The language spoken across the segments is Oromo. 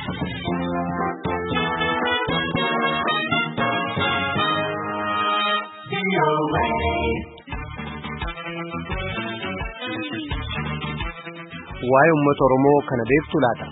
Waa'ee uummata Oromoo kana beektu laata?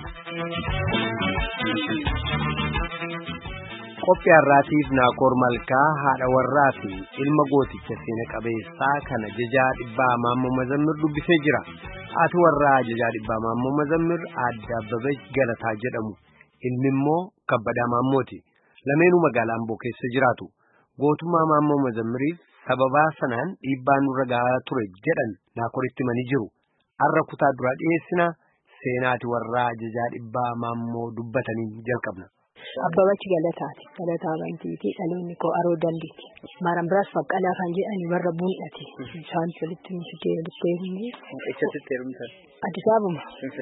Qophii har'aatiif Naakoor Malkaa haadha warraa fi ilma gooticha seena qabeessaa kana Jajaa Dhibbaa Maammoo Mazammir dubbisee jira. Haati warraa Jajaa Dhibbaa Maammoo Mazammir Aadde Abbabech Galataa jedhamu. Ilmi immoo Kabbadaa Maammooti. Lameenuu magaalaa Amboo keessa jiraatu. Gootummaa Maammoo Mazammiriif sababaa sanaan dhiibbaan nurra gahaa ture jedhan Naakooritti himanii jiru. Har'a kutaa duraa dhiyeessina seenaati warraa Jajaa Dhibbaa Maammoo dubbatanii jalqabna. Abbabech Galataati. Galataa Bantiiti. Dhaloonni koo Aroo Dandiiti. Maaran biraas Faqqalaa kan jedhani warra Buun'ati. Isaan walitti misitee dhufeerni. Eessatti heerumtan? Addis Ababa.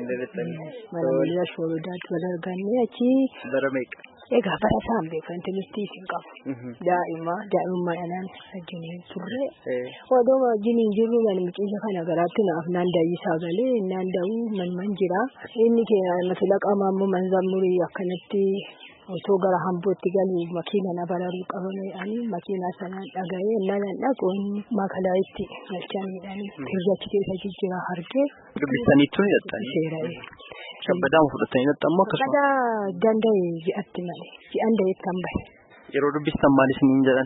Mana Miliyaa Shoorodaatti wal arganne achi. Bara meeqa? Egaa bara isaan beekan timistii hin qabu. Daa'imummaa dhanaan wajjiniin turre. Odoo wajjiniin jirru mana mucayya kana garaatti naaf naan daayyisaa galee naan daa'uu man jira. Inni keenya Filaqaa Maammoo Mazammirii akkanatti otoo gara Hambootti galuu makiina na bararuu qabame makiina sanaan dhaga'ee nanan dhaquun makalaayitti galchaniidhaan kirjachi keessa jijjiira harkee. Dubbisaniitu hidhattanii? Seera'ee. Shabbadaan fudhatanii hidhattammoo akkasuma? Shabbadaa danda'e ji'atti malee. Ji'an da'eettan bahe. Yeroo dubbistan maal isiniin jedhan?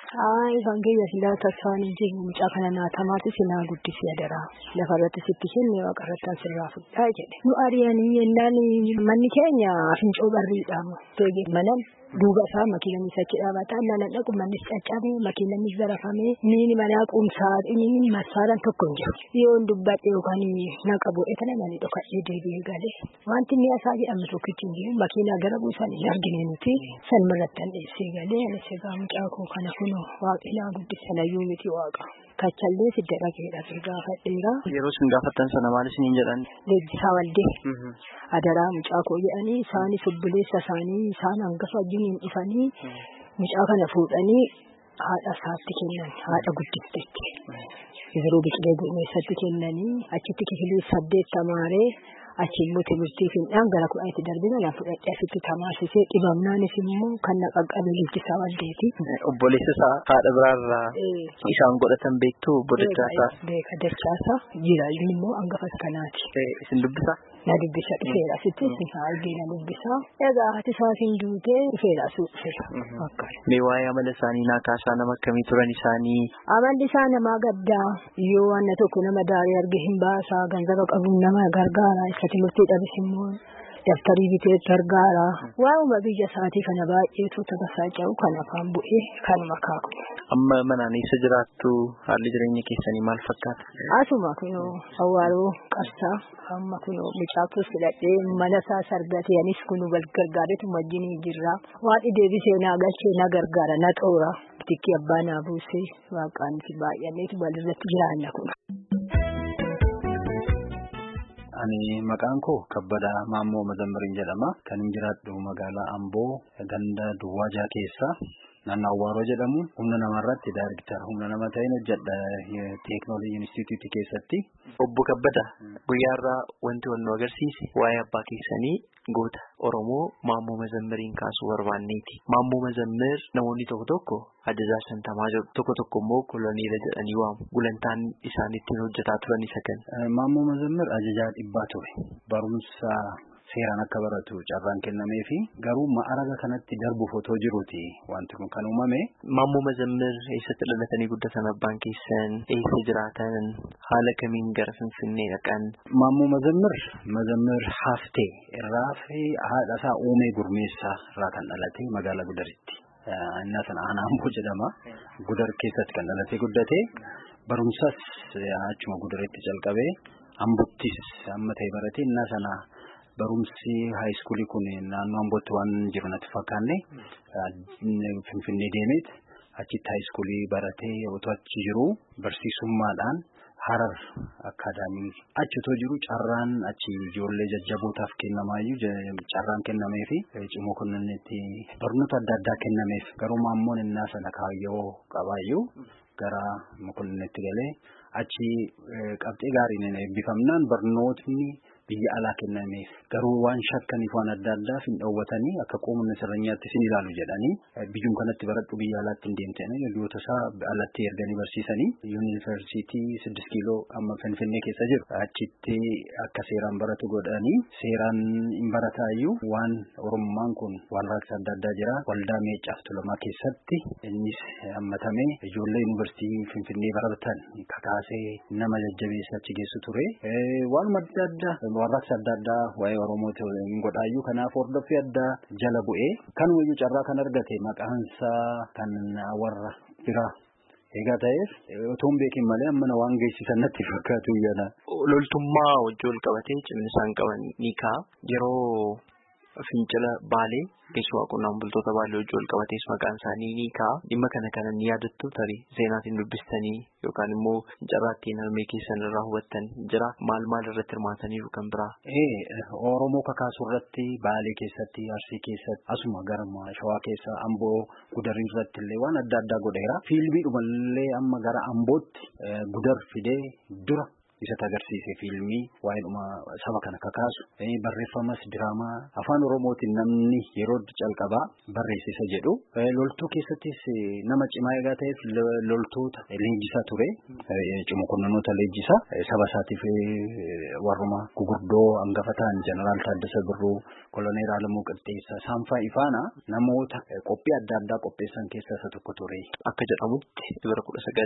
Ifaan keenya silaa taasisaan hin jiru mucaa kana naatamaati sinaa guddisee adaraa lafarratti sitti kenne waaqarratti asirraa fudhaa jedhe. Nu ari'anii yennaan manni keenya fincoo barriidhaama. Manan duuba isaa makiinni sachi dhaabataa nanan dhaqu mannis caccabee makiinni zarafamee miini manaa qumsaa inni masaaran tokko hin jiru. Yoon dubbadhe yookaan naqa bu'ee kana nani dhokadhee deebi'ee galee. Wanti inni asaa jedhamu tokkichi hin jiru makiinaa gara buusan hin argine nuti san mirrattan dheessee galee anis egaa mucaa koo kana kunoo waaqilaa guddisanayyuu miti waaqa. Kachallee fidda dhageedha gaafadheera. Yeroo isin gaafattan sana maal isiniin jedhan? Leenjisaa Waldee. Adaraa mucaa koo jedhanii isaanis obboleessa isaanii isaan hangafa wajjiniin dhufanii mucaa kana fuudhanii haadha isaatti kennan haadha guddifteetti. Yeroo biqilee gurmeessatti kennanii achitti kifilii 8 tamaaree achi immoo timirtii fiindhaan gara 10 darbina na fudhadhee asitti tamaasisee dhibamnaanis immoo kan na qaqqabe Leenjisaa Waldeeti. Obboleessa isaa haadha biraarraa isaan godhatan beektu Dachaasaa? Beeka Dachaasaa jira inni immoo hangafa kanaati. Isin dubbisaa? Na dubbisa dhufeera asitti argee na dubbisa. Egaa haati isaatiin duutee dhufeera asuu dhufeera. Mee waa'ee amala isaanii naa kaasaa nama akkamii turan isaanii? Amalli isaa namaa gaddaa yoo waan tokko nama daarii arge hin baasaa ganzaba qabuun nama gargaara isa timirtii dhabis immoo daftarii bitee gargaara. Waa'uma biyya isaatii kana baay'eetu tabasaa jiru kan afaan bu'ee kanuma kaaku. Amma manaan eessa jiraattu haalli jireenya keessanii maal fakkaata? Asuma kunoo Awwaaroo Qarsaa amma kunoo mucaatu filadhee mana isaa sargatee anis kunuu gargaareetu wajjin jirra. Waan deebisee naa galchee na gargaara na xoora. Tikki abbaa naa buusee waaqaan fi baay'aneetu walirratti jiraanna kun. Ani maqaan koo Kabbadaa Maammoo Mazammiriin jedhama. Kan jiraadhu magaalaa Amboo ganda Duwwaajaa keessa. Naannoo Awwaaroo jedhamu humna namarratti daayiriktar humna nama ta'een hojjedha teeknooloojii instituutii keessatti. Obbo Kabbadaa guyyaarraa wanti nu agarsiise waa'ee abbaa keessanii goota Oromoo Maammoo Mazammiriin kaasuu barbaanneeti. Maammoo Mazammir namoonni tokko ajajaa shantamaa jedhu tokko immoo koloniila jedhanii waamu. Gulantaan isaan ittiin hojjetaa turan isa kan. Maammoo Mazammir ajajaa dhibbaa ture. Barumsa seeraan akka baratu carraan kennamee fi garuu ma'araga kanatti darbuuf otoo jiruuti wanti kun kan uumame. Maammoo Mazammir eessatti dhalatanii guddatan abbaan keessan eessa jiraatan haala kamiin gara Finfinnee dhaqan? Maammoo Mazammir Haftee irraa fi haadha isaa Uumee Gurmeessaa irraa kan dhalate magaalaa Gudaritti. Innaa sana aanaa Amboo jedhama. Gudar keessatti kan dhalatee guddate. Barumsas achuma Gudaritti jalqabee Ambottis amma ta'e barate innaa sana barumsi haayiskuulii kun naannoo Ambootti waan jiru natti fakkaanne Finfinnee deemeet achitti haayiskuulii baratee otoo achi jiru barsiisummaadhaan Harar Akaadaamii achi otoo jiru carraan achi ijoollee jajjabootaaf kennamaayyuu carraan kennamee fi cimoo kunnitti barnoota adda addaa kennameef garuu maammoon innaa sana kaayyoo qabaayyuu gara mukunnetti galee achi qabxii gaariin eebbifamnaan barnootni biyya alaa kennameef garuu waan shakkaniif waan adda addaa hin dhowwatanii akka qoomni sirnyaatti sin ilaalu jedhanii biyyum kanatti baradhu biyya alaatti hin deemtanii hiriyoota isaa alatti erganii barsiisanii yuunivarsiitii 6 kiiloo amma Finfinnee keessa jiru achitti akka seeraan baratu godhanii seeraan hin barataayyuu waan oromummaan kun waan rakkisa adda addaa jira waldaa Meecaaf Tulamaa keessatti innis hammatamee ijoollee yuunivarsiitii Finfinnee baratan kakaasee nama jajjabeessa achi geessu ture waan adda addaa waan rakkisa adda addaa waa'ee Oromooti hin godhaayyuu kanaaf hordoffii addaa jala bu'ee kan wayyuu carraa kan argate maqaansaa kan warra biraa egaa ta'eef otoon beekin malee amma waan geessisan natti fakkaatu yana loltummaa wajjin qabatee cimina isaan qaban ni kaa yeroo fincila Baalee keessumaa qonnaan bultoota Baalee wajjin qabatees maqaan isaanii ni kaa dhimma kana ni yaadattu tarii seenaatiin dubbistanii yookaan immoo carraattiin harmee keessan irraa hubattan jira maal irratti hirmaataniiru kan biraa. Oromoo kakaasu irratti Baalee keessatti Arsii keessatti asuma garma Shawaa keessa Amboo Gudarii irratti illee waan adda addaa godheera. Fiilmiidhumallee amma gara Ambootti Gudar fidee dura isa agarsiise fiilmii waa'eedhuma saba kana kakaasu barreeffamas diraamaa afaan Oromootiin namni yeroo calqabaa barreessisa jedhu loltuu keessattis nama cimaa egaa ta'eef loltoota leenjisaa ture cimokonnoota leenjisaa saba isaatiif warruma gugurdoo hangafa ta'an jeneraal Taaddasa Birruu koloneel Alamuu Qixxeessaa Saanfaa Ifaana namoota qophii adda addaa qopheessan keessaa isa tokko ture. Akka jedhamutti bara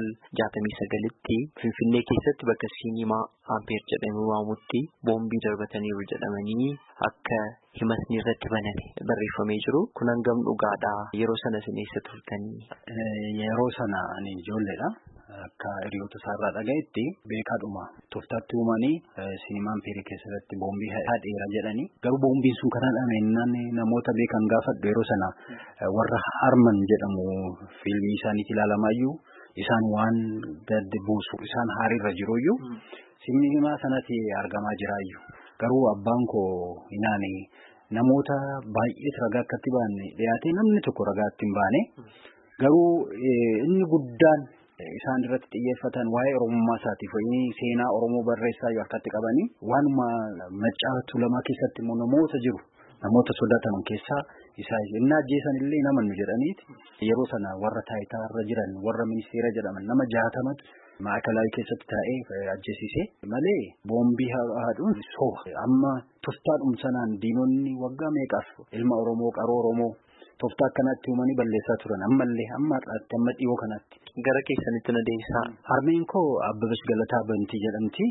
1969tti Finfinnee keessatti bakka Siinimaa Ampeer jedhamee waamutti boombii darbataniiru jedhamanii akka himatni irratti baname barreeffamee jiru. Kun hangam dhugaadha yeroo sana sineessa turtanii? Yeroo sana ani ijoolleedha. Akka hiriyoota isaarraa dhagayetti beekaadhuma tooftaatti uumanii Siinimaa Ampeerii keessatti boombii haadheera jedhanii garuu boombiin sun karaa dhameenyaan namoota beekan gaafadhu yeroo sana warra Harman jedhamu fiilmii isaaniitti ilaalamaayyuu isaan waan gad buusu isaan haariirra jiruyyuu Siinimaa sanatti argamaa jiraayyuu garuu abbaan koo inaani namoota baay'ee ragaa akkatti baanne dhiyaatee namni tokko ragaatti hin baane garuu inni guddaan isaan irratti xiyyeeffatan waa'ee Oromummaa isaatiif seenaa Oromoo barreessaa yoo akkatti qabanii waanuma Maccaa Tulamaa keessatti immoo namoota jiru namoota sodaataman keessaa isaa inni ajjeesan illee nama nu jedhaniiti yeroo sana warra taayitaa irra jiran warra ministeera jedhaman nama 60 maakalaayii keessatti taa'ee ajjeesise malee boombii haadhuun sooba amma toftaadhum sanaan diinonni waggaa meeqaaf ilma Oromoo qaroo Oromoo tooftaa akkanatti uumanii balleessaa turan ammallee amma dhiyoo kanatti. Gara keessanitti na deebisaa. Harmeen koo Abbabash Galataa Bantii jedhamti.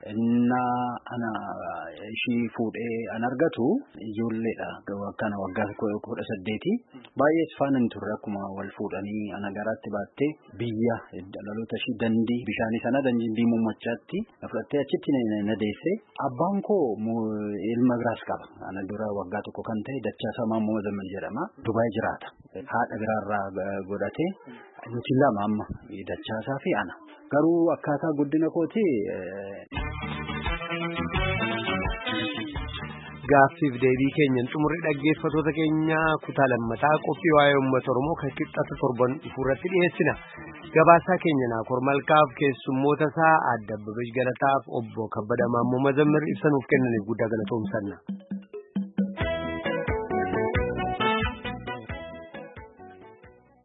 Ana ishii fuudhee an argatu ijoolleedha. Akkana waggaa 18 baay'ee faana hin turre akkuma wal fuudhanii ana garaatti baattee biyya dhaloota ishii Dandii bishaanii sana Dandii Muummachaatti na fudhattee achitti na deesse. Abbaan koo ilma biraas qaba. Ana dura waggaa tokko kan ta'e Dachaasaa Maammoo Mazammal jedhama. Dubaay jiraata. Haadha biraarraa godhatee nuti lama amma Dachaasaa fi ana. Garuu akkaataa guddina kooti gaaffiif deebii keenyan xumurri dhaggeeffatoota keenya kutaa lammataa qophii waa'ee uummata Oromoo kan qixxaata torban irratti dhiyeessina. Gabaasaa keenya Naakoor Malkaaf keessummoota isaa Adda Abbabash Galataaf obbo Kabbada Maammoo Mazammir ibsanuuf kennaniif guddaa galatoomsanna.